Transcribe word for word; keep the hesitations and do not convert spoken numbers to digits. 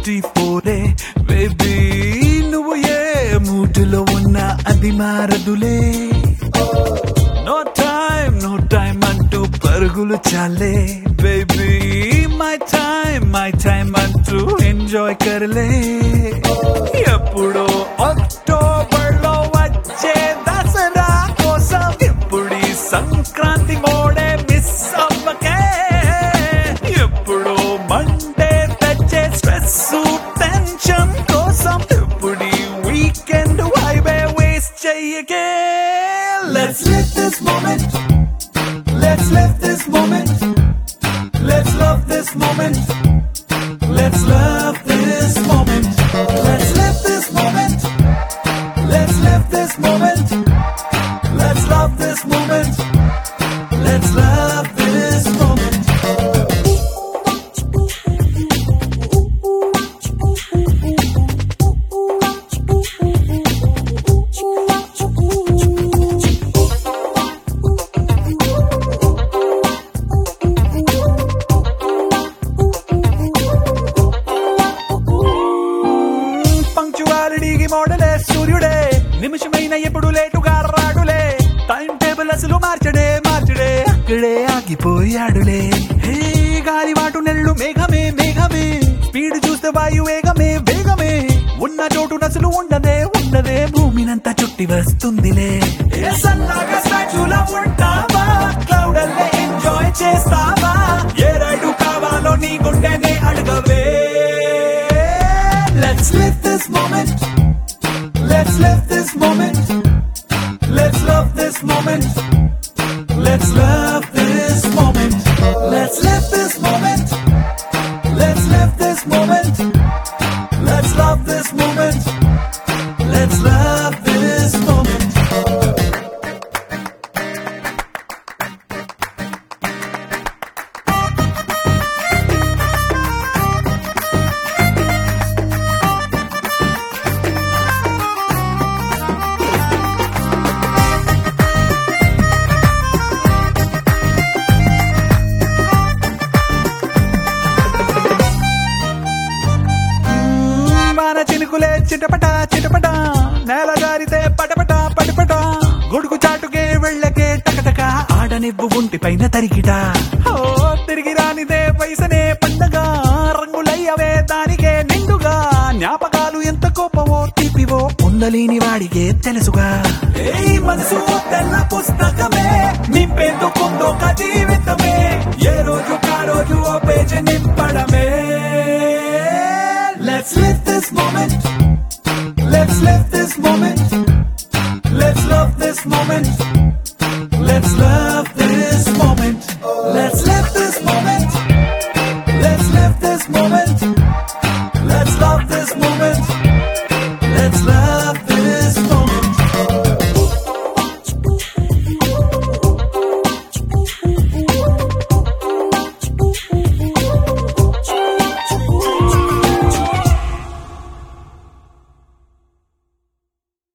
twenty ఫోరే baby నువ్వు ఏ మూడులో ఉన్నా అది మారదులే నో టైమ్ నో టైమ్ అంటూ పరుగులు చాలే baby my time my time అంటూ ఎంజాయ్ కర్లే ఎప్పుడో అక్టోబర్ లో వచ్చే దసరా కోసం ఎప్పుడు సంక్రాంతి మోడే మిస్ అవ్వకే ఎప్పుడు మండే తెచ్చే స్ట్రెస్ టెన్షన్ కోసం ఎప్పుడు వీకెండ్ వైబే వేస్ట్ చెయ్యకే Let's live this moment Let's live this moment Let's love this moment Let's love this moment Let's live this moment Let's live this moment Let's love this moment Let's love this moment పంక్చువాలిటీకి మోడలే సూర్యుడే నిమిషమైన ఎప్పుడు లేటుగా రాడులే time table అసలు మార్చడే మార్చడే అక్కడే ఆగిపోయాడులే హే గాలివాటు నెల్లు మేఘమే మేఘమే speed చూస్తే వాయు వేగమే వేగమే ఉన్న చోటు నసలు ఉండదే ఉండదే భూమినంతా చుట్టి వస్తుందిలే ఏ సన్నగా స్టాచ్యూలా ఉంటావా క్లౌడల్లే ఎంజాయ్ చేస్తావా ఏ రైడు కావాలో నీ గుండెనే అడగవే Let's live this moment Let's live this moment Let's love this moment Let's love this moment Let's live this moment Let's live this moment Let's love this moment Let's love this moment చినుకులే చిటపట చిటపట నేల జారితే పటపట పటపట గొడుగు చాటుకే వెళ్ళకే టకటక ఆడనివ్వు ఒంటి పైన తరిగిట ఓ తిరిగి రానిదే వయసనే పండగ రంగులయ్యవే దానికే నిండుగా జ్ఞాపకాలు ఎంత కోపమో తీపివో పొందలేని వాడికే తెలుసుగా ఏ మనసు తెల్ల పుస్తకమే నింపేందుకుందో ఒక జీవితమే ఏ రోజు కా రోజు ఓ పేజీ నింపడమే Let's live this moment Let's live this moment Let's love this moment Let's love this moment Let's live this moment Let's live this moment